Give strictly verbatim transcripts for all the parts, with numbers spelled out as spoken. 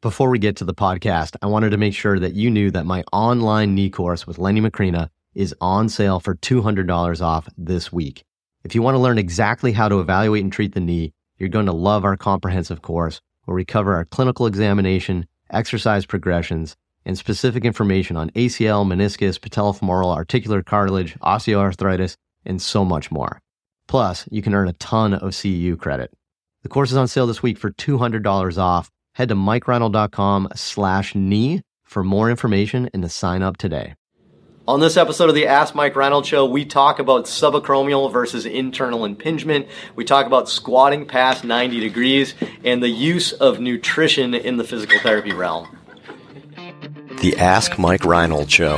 Before we get to the podcast, I wanted to make sure that you knew that my online knee course with Lenny Macrina is on sale for two hundred dollars off this week. If you want to learn exactly how to evaluate and treat the knee, you're going to love our comprehensive course where we cover our clinical examination, exercise progressions, and specific information on A C L, meniscus, patellofemoral, articular cartilage, osteoarthritis, and so much more. Plus, you can earn a ton of C E U credit. The course is on sale this week for two hundred dollars off. Head to MikeReinold.com slash knee for more information and to sign up today. On this episode of the Ask Mike Reinold Show, we talk about subacromial versus internal impingement. We talk about squatting past ninety degrees and the use of nutrition in the physical therapy realm. The Ask Mike Reinold Show.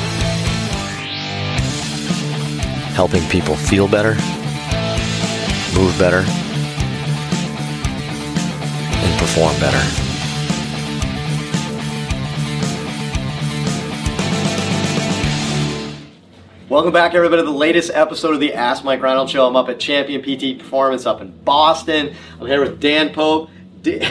Helping people feel better, move better, and perform better. Welcome back, everybody, to the latest episode of the Ask Mike Reinold Show. I'm up at Champion P T Performance up in Boston. I'm here with Dan Pope, D-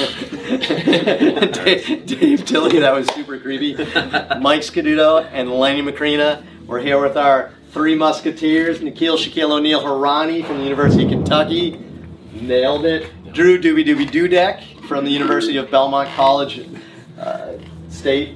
Dave, Dave Tilley, that was super creepy, Mike Scaduto, and Lenny Macrina. We're here with our three musketeers, Nikhil Shaquille O'Neal Harani from the University of Kentucky. Nailed it. Drew Doobie Doobie Dudek from the University of Belmont College uh, State.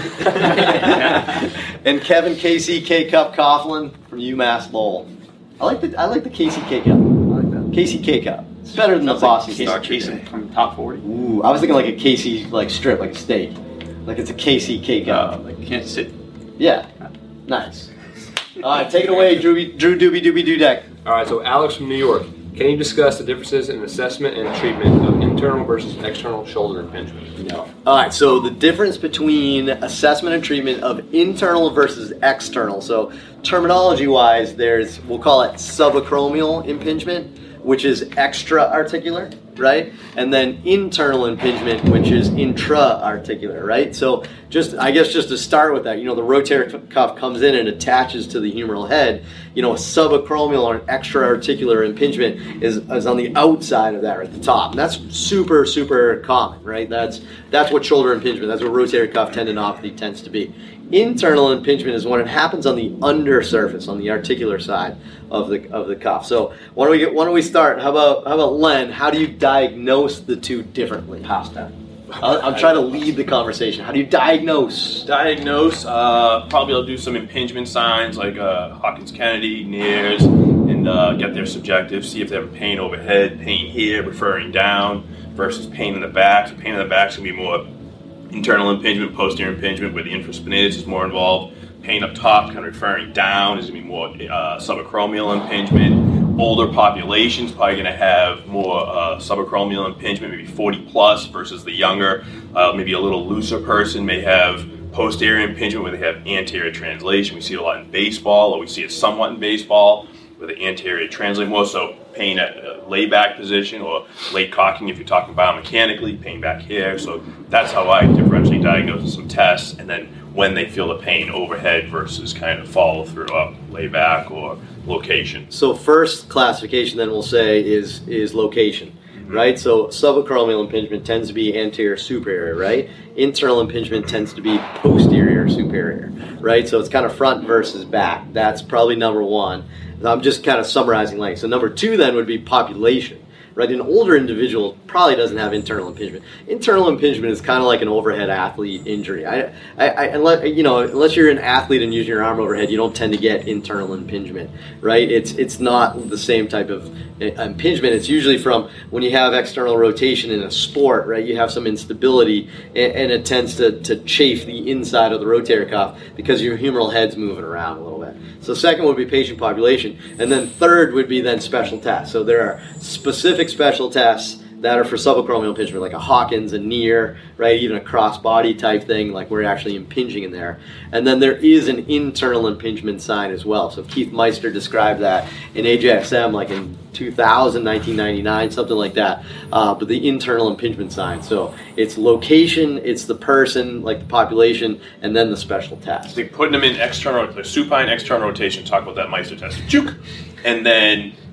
And Kevin Casey K-Cup Coughlin from UMass Lowell. I like the I like the Casey K-Cup. I like that. Casey K-Cup. It's better than Sounds the Boston like Star Casey from top forty. Ooh, I was thinking like a Casey like strip, like a steak. Like it's a Casey K-Cup. Uh, like Kansas City. Yeah. Nice. All right, take it away, Drew, Drew Doobie Doobie Dudek. All right, so Alex from New York. Can you discuss the differences in assessment and treatment of internal versus external shoulder impingement? No. All right, so the difference between assessment and treatment of internal versus external. So terminology-wise, there's, we'll call it subacromial impingement, which is extra-articular, right? And then internal impingement, which is intra-articular, right? So just, I guess just to start with that, you know, the rotator cuff comes in and attaches to the humeral head. You know, a subacromial or an extra-articular impingement is, is on the outside of that, or at the top. And that's super, super common, right? That's, that's what shoulder impingement, that's what rotator cuff tendinopathy tends to be. Internal impingement is when it happens on the undersurface, on the articular side of the of the cuff. So why don't we get, why don't we start? How about how about Len? How do you diagnose the two differently? Pasta. I'm trying to lead the conversation. How do you diagnose? Diagnose, uh, probably I'll do some impingement signs like uh, Hawkins-Kennedy, Nares, and uh, get their subjective, see if they have pain overhead, pain here, referring down, versus pain in the back. So pain in the back is going to be more internal impingement, posterior impingement, where the infraspinatus is more involved. Pain up top, kind of referring down, is going to be more uh, subacromial impingement. Older populations probably going to have more uh, subacromial impingement, maybe forty plus, versus the younger, uh, maybe a little looser person may have posterior impingement where they have anterior translation. We see it a lot in baseball, or we see it somewhat in baseball, where the anterior translate more. So pain at a lay-back position or late cocking if you're talking biomechanically, pain back here. So that's how I differentially diagnose with some tests, and then when they feel the pain overhead versus kind of follow through up, lay back, or location. So first classification then we'll say is is location, mm-hmm. right? So subacromial impingement tends to be anterior superior, right? Internal impingement tends to be posterior superior, right? So it's kind of front versus back. That's probably number one. I'm just kind of summarizing length. So number two then would be population, right? An older individual probably doesn't have internal impingement. Internal impingement is kind of like an overhead athlete injury. I, I, I unless, you know, unless you're an athlete and using your arm overhead, you don't tend to get internal impingement, right? It's it's not the same type of impingement. It's usually from when you have external rotation in a sport, right? You have some instability, and, and it tends to, to chafe the inside of the rotator cuff because your humeral head's moving around a little bit. So second would be patient population, and then third would be then special tests. So there are specific special tests that are for subacromial impingement, like a Hawkins, a Neer, right? Even a cross-body type thing, like we're actually impinging in there. And then there is an internal impingement sign as well. So Keith Meister described that in A J X M, like in two thousand, nineteen ninety-nine, something like that. Uh, but the internal impingement sign. So it's location, it's the person, like the population, and then the special test. So putting them in external, the supine external rotation, talk about that Meister test. Juke. And then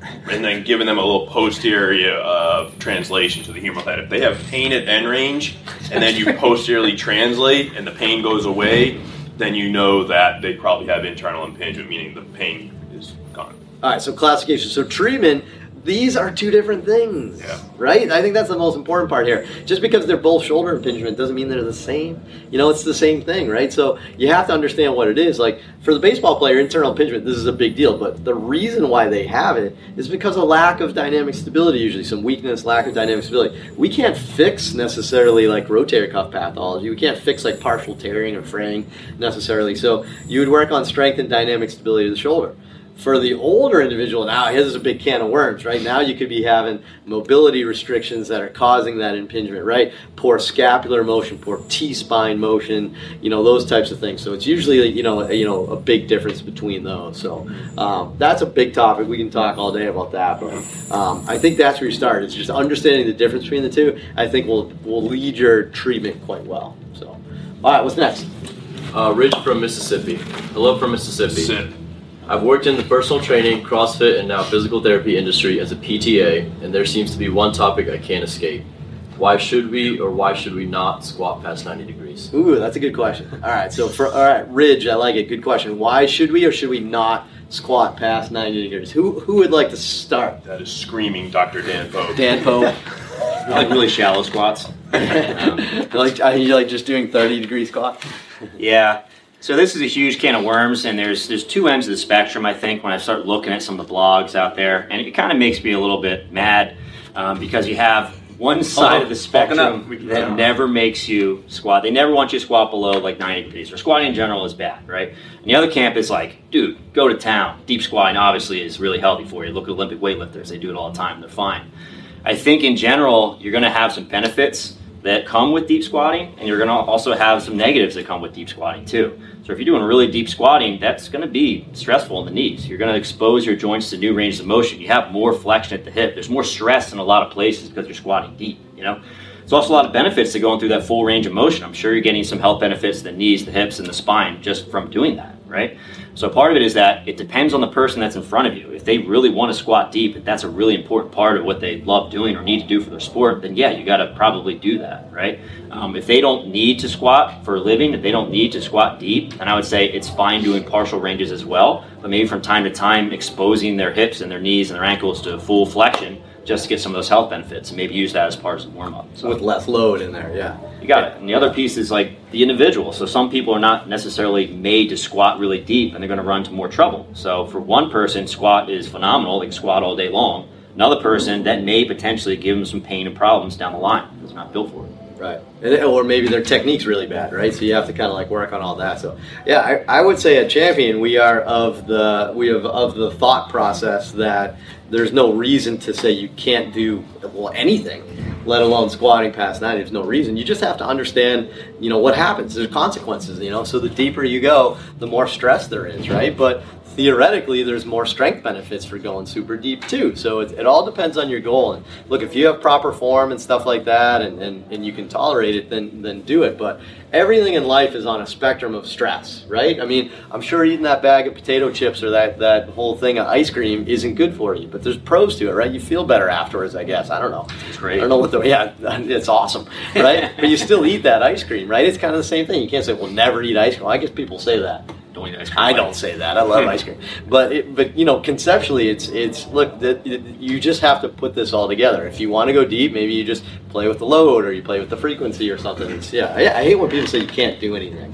and then giving them a little posterior uh, translation to the humeral head. If they have pain at end range, and then you posteriorly translate, and the pain goes away, then you know that they probably have internal impingement, meaning the pain is gone. All right, so classification. So treatment, these are two different things, Yeah. right? I think that's the most important part here. Just because they're both shoulder impingement doesn't mean they're the same. You know, it's the same thing, right? So you have to understand what it is. Like, for the baseball player, internal impingement, this is a big deal. But the reason why they have it is because of lack of dynamic stability, usually. Some weakness, lack of dynamic stability. We can't fix necessarily, like, rotator cuff pathology. We can't fix, like, partial tearing or fraying necessarily. So you would work on strength and dynamic stability of the shoulder. For the older individual, now here's a big can of worms, right? Now you could be having mobility restrictions that are causing that impingement, right? Poor scapular motion, poor T-spine motion, you know, those types of things. So it's usually, you know, a, you know, a big difference between those. So um, that's a big topic. We can talk all day about that, but um, I think that's where you start. It's just understanding the difference between the two. I think will will lead your treatment quite well. So, all right, what's next? Uh, Rich from Mississippi. Hello from Mississippi. Sit. I've worked in the personal training, CrossFit, and now physical therapy industry as a P T A, and there seems to be one topic I can't escape. Why should we or why should we not squat past ninety degrees? Ooh, that's a good question. All right, so for all right, Ridge, I like it. Good question. Why should we or should we not squat past ninety degrees? Who who would like to start? That is screaming Doctor Dan Pope. Dan Pope. I like really shallow squats. Um, you like are you like just doing thirty degree squat? yeah. So this is a huge can of worms, and there's there's two ends of the spectrum, I think, when I start looking at some of the blogs out there. And it kind of makes me a little bit mad um, because you have one side Oh, of the spectrum that never makes you squat. They never want you to squat below like ninety degrees, or squatting in general is bad, right? And the other camp is like, dude, go to town. Deep squatting obviously is really healthy for you. Look at Olympic weightlifters. They do it all the time. They're fine. I think in general, you're going to have some benefits that come with deep squatting, and you're going to also have some negatives that come with deep squatting too. So if you're doing really deep squatting, that's going to be stressful in the knees. You're going to expose your joints to new ranges of motion. You have more flexion at the hip. There's more stress in a lot of places because you're squatting deep, you know? There's also a lot of benefits to going through that full range of motion. I'm sure you're getting some health benefits to the knees, the hips, and the spine just from doing that, right? So part of it is that it depends on the person that's in front of you. If they really want to squat deep, if that's a really important part of what they love doing or need to do for their sport, then yeah, you got to probably do that, right? Um, if they don't need to squat for a living, if they don't need to squat deep, then I would say it's fine doing partial ranges as well, but maybe from time to time exposing their hips and their knees and their ankles to full flexion just to get some of those health benefits, and maybe use that as part of the warm-up. So With less load in there, yeah. you got it. And the other piece is like the individual. So some people are not necessarily made to squat really deep, and they're going to run into more trouble. So for one person, squat is phenomenal. They can squat all day long. Another person, that may potentially give them some pain and problems down the line because they're not built for it. Right. And, or maybe their technique's really bad, right? So you have to kind of like work on all that. So yeah, I, I would say at Champion we are of the we have of the thought process that there's no reason to say you can't do well anything, let alone squatting past ninety. There's no reason. You just have to understand, you know, what happens. There's consequences, you know. So the deeper you go, the more stress there is, right? But theoretically, there's more strength benefits for going super deep too. So it, it all depends on your goal. And look, if you have proper form and stuff like that, and, and, and you can tolerate it, then then do it. But everything in life is on a spectrum of stress, right? I mean, I'm sure eating that bag of potato chips or that, that whole thing of ice cream isn't good for you, but there's pros to it, right? You feel better afterwards, I guess. I don't know. It's great. I don't know what the, yeah, it's awesome, right? But you still eat that ice cream, right? It's kind of the same thing. You can't say, well, never eat ice cream. I guess people say that. Don't eat ice cream. I don't say that. I love ice cream, but it, but you know, conceptually, it's it's look that you just have to put this all together. If you want to go deep, maybe you just play with the load or you play with the frequency or something. It's, yeah, I, I hate when people say you can't do anything.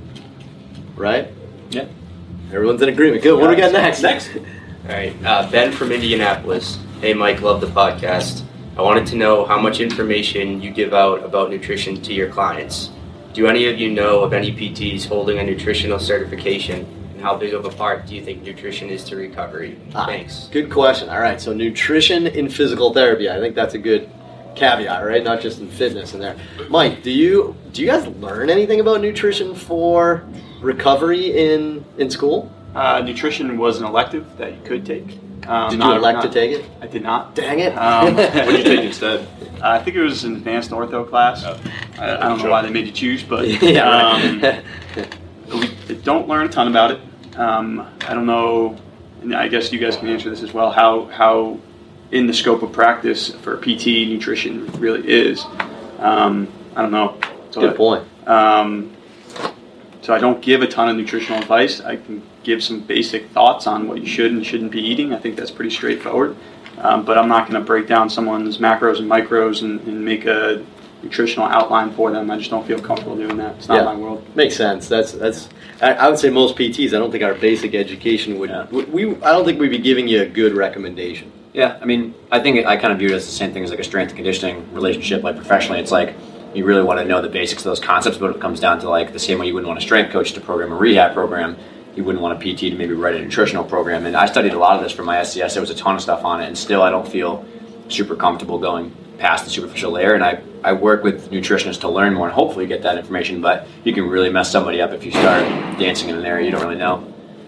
Right? Yeah. Everyone's in agreement. Good. What do we got next? Next. All right, uh, Ben from Indianapolis. Hey, Mike, love the podcast. I wanted to know how much information you give out about nutrition to your clients. Do any of you know of any P Ts holding a nutritional certification, and how big of a part do you think nutrition is to recovery? Ah, Thanks. Good question. All right, so nutrition in physical therapy. I think that's a good caveat, right? Not just in fitness in there. Mike, do you do you guys learn anything about nutrition for recovery in in school? Uh, nutrition was an elective that you could take. Um, Did you not- elect not- to take it? I did not. Dang it. Um, What did you take instead? Uh, I think it was an advanced ortho class. Oh. I, I don't know why they made you choose, but yeah, um, right. we don't learn a ton about it. Um, I don't know, and I guess you guys can answer this as well, how, how in the scope of practice for P T, nutrition really is. Um, I don't know. So Good point. Um, so I don't give a ton of nutritional advice. I can give some basic thoughts on what you should and shouldn't be eating. I think that's pretty straightforward. Um, but I'm not going to break down someone's macros and micros and, and make a nutritional outline for them. I just don't feel comfortable doing that. It's not Yeah. my world. Makes sense. That's that's. I, I would say most P Ts. I don't think our basic education would. Yeah. would we. I don't think we'd be giving you a good recommendation. Yeah, I mean, I think I kind of view it as the same thing as like a strength and conditioning relationship. Like professionally, it's like you really want to know the basics of those concepts, but it comes down to like the same way you wouldn't want a strength coach to program a rehab program, you wouldn't want a P T to maybe write a nutritional program. And I studied a lot of this for my S C S. There was a ton of stuff on it, and still I don't feel super comfortable going past the superficial layer. And I, I work with nutritionists to learn more and hopefully get that information, but you can really mess somebody up if you start dancing in an area you don't really know.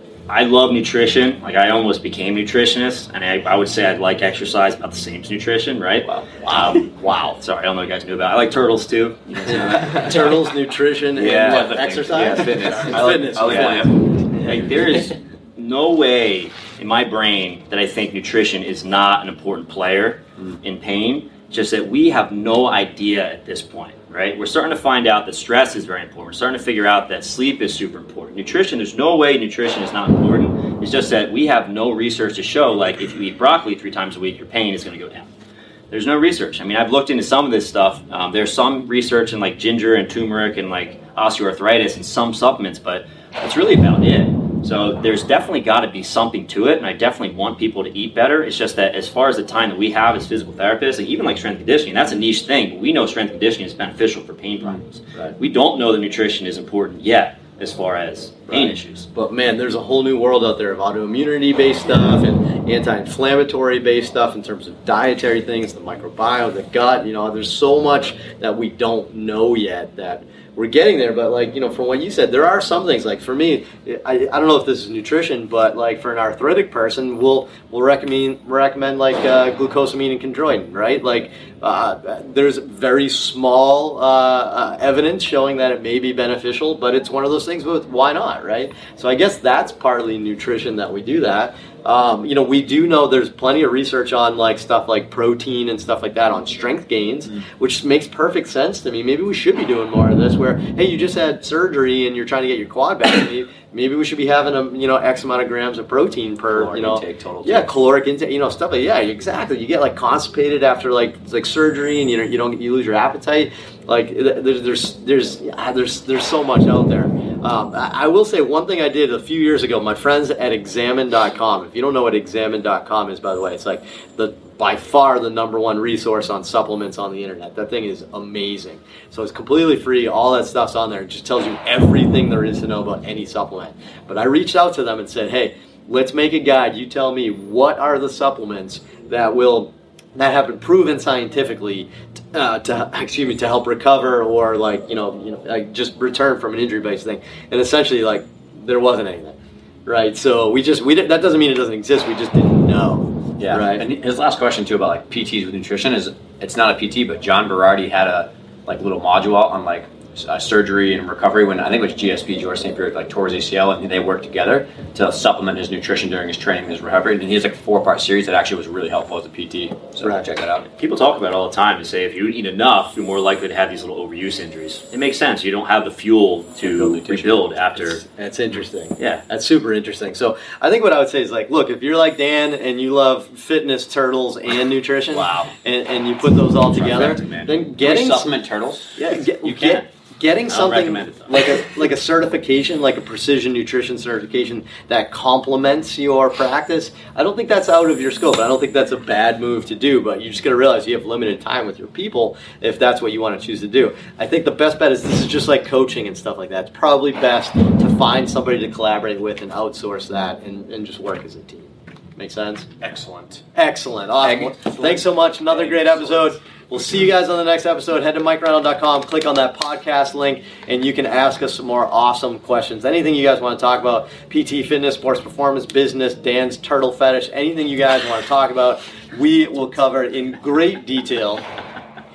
I love nutrition. Like I almost became nutritionist, and I, I would say I'd like exercise about the same as nutrition, right? Wow. Um, wow. Sorry, I don't know if you guys knew about it. I like turtles too. You guys know that? Turtles, nutrition, and Yeah. what, Other things. exercise? Yeah, fitness. And I like- fitness. I like yeah. fitness. Like there is no way in my brain that I think nutrition is not an important player in pain. Just that we have no idea at this point, right? We're starting to find out that stress is very important. We're starting to figure out that sleep is super important. Nutrition, there's no way nutrition is not important. It's just that we have no research to show, like, if you eat broccoli three times a week, your pain is going to go down. There's no research. I mean, I've looked into some of this stuff. Um, there's some research in, like, ginger and turmeric and, like, osteoarthritis and some supplements, but that's really about it. So there's definitely got to be something to it, and I definitely want people to eat better. It's just that as far as the time that we have as physical therapists, like even like strength and conditioning, that's a niche thing, but we know strength and conditioning is beneficial for pain problems. Right. We don't know that nutrition is important yet as far as pain Right. issues. But man, there's a whole new world out there of autoimmunity-based stuff and anti-inflammatory-based stuff in terms of dietary things, the microbiome, the gut. You know, there's so much that we don't know yet that we're getting there. But like, you know, from what you said, there are some things. Like for me, I, I don't know if this is nutrition, but like for an arthritic person, we'll we'll recommend recommend like uh, glucosamine and chondroitin, right? Like uh, there's very small uh, uh, evidence showing that it may be beneficial, but it's one of those things. With why not, right? So I guess that's partly nutrition that we do that. Um, you know, we do know there's plenty of research on like stuff like protein and stuff like that on strength gains, mm. which makes perfect sense to me. Maybe we should be doing more of this where, hey, you just had surgery and you're trying to get your quad back. maybe, maybe we should be having a, you know, X amount of grams of protein per, Caloric you know, intake, total yeah, intake. caloric intake, you know, stuff like, yeah, exactly. You get like constipated after like, like surgery and you know, you don't, you lose your appetite. Like there's, there's, there's, yeah, there's, there's so much out there. Um, I, I will say one thing I did a few years ago. My friends at examine dot com. If you don't know what examine dot com is, by the way, it's like the by far the number one resource on supplements on the internet. That thing is amazing. So it's completely free. All that stuff's on there. It just tells you everything there is to know about any supplement. But I reached out to them and said, hey, let's make a guide. You tell me what are the supplements that will that have been proven scientifically uh, to excuse me to help recover or like you know you know like just return from an injury-based thing. And essentially, like there wasn't anything, right? So we just we did, that doesn't mean it doesn't exist. We just didn't know. Yeah, right. And his last question too about like P Ts with nutrition is it's not a P T, but John Berardi had a like little module on like uh, surgery and recovery when I think it was G S P, George Saint Pierre, like tore his A C L, and they worked together to supplement his nutrition during his training and his recovery. And he has like a four-part series that actually was really helpful as a P T. So Right. check that out. People talk about it all the time and say if you eat enough, you're more likely to have these little overuse injuries. It makes sense. You don't have the fuel to Rebuild tissue. That's, rebuild after. that's interesting. Yeah. That's super interesting. So I think what I would say is like, look, if you're like Dan and you love fitness, turtles, and nutrition, Wow. and, and you put those all together, Trifecta, man. then getting supplement turtles. Yeah, get, you get- can. Getting I don't something recommend it, though. like a like a certification, like a precision nutrition certification that complements your practice, I don't think that's out of your scope. I don't think that's a bad move to do, but you just got to realize you have limited time with your people if that's what you want to choose to do. I think the best bet is this is just like coaching and stuff like that. It's probably best to find somebody to collaborate with and outsource that and, and just work as a team. Make sense? Excellent. Excellent. Awesome. Thanks so much. Another great episode. We'll see you guys on the next episode. Head to mike reynolds dot com, click on that podcast link, and you can ask us some more awesome questions. Anything you guys want to talk about, P T, fitness, sports performance, business, Dan's turtle fetish, anything you guys want to talk about, we will cover in great detail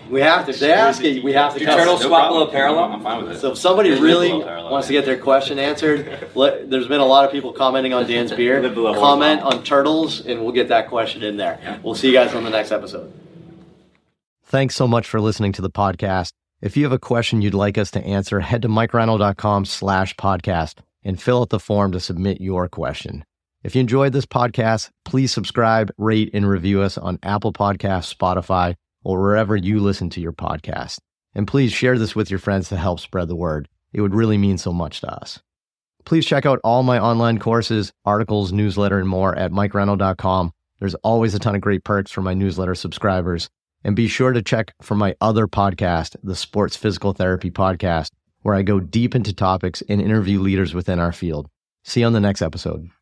We have to. They ask it. We have to Do cover turtles it. squat below parallel? I'm fine with it. So if somebody They live really below parallel, wants to yeah. get their question answered, let, there's been a lot of people commenting on Dan's beer. Live below Comment horizontal. on turtles, and we'll get that question in there. Yeah. We'll see you guys on the next episode. Thanks so much for listening to the podcast. If you have a question you'd like us to answer, head to mikereinold.com slash podcast and fill out the form to submit your question. If you enjoyed this podcast, please subscribe, rate, and review us on Apple Podcasts, Spotify, or wherever you listen to your podcast. And please share this with your friends to help spread the word. It would really mean so much to us. Please check out all my online courses, articles, newsletter, and more at mike reinold dot com. There's always a ton of great perks for my newsletter subscribers. And be sure to check for my other podcast, the Sports Physical Therapy Podcast, where I go deep into topics and interview leaders within our field. See you on the next episode.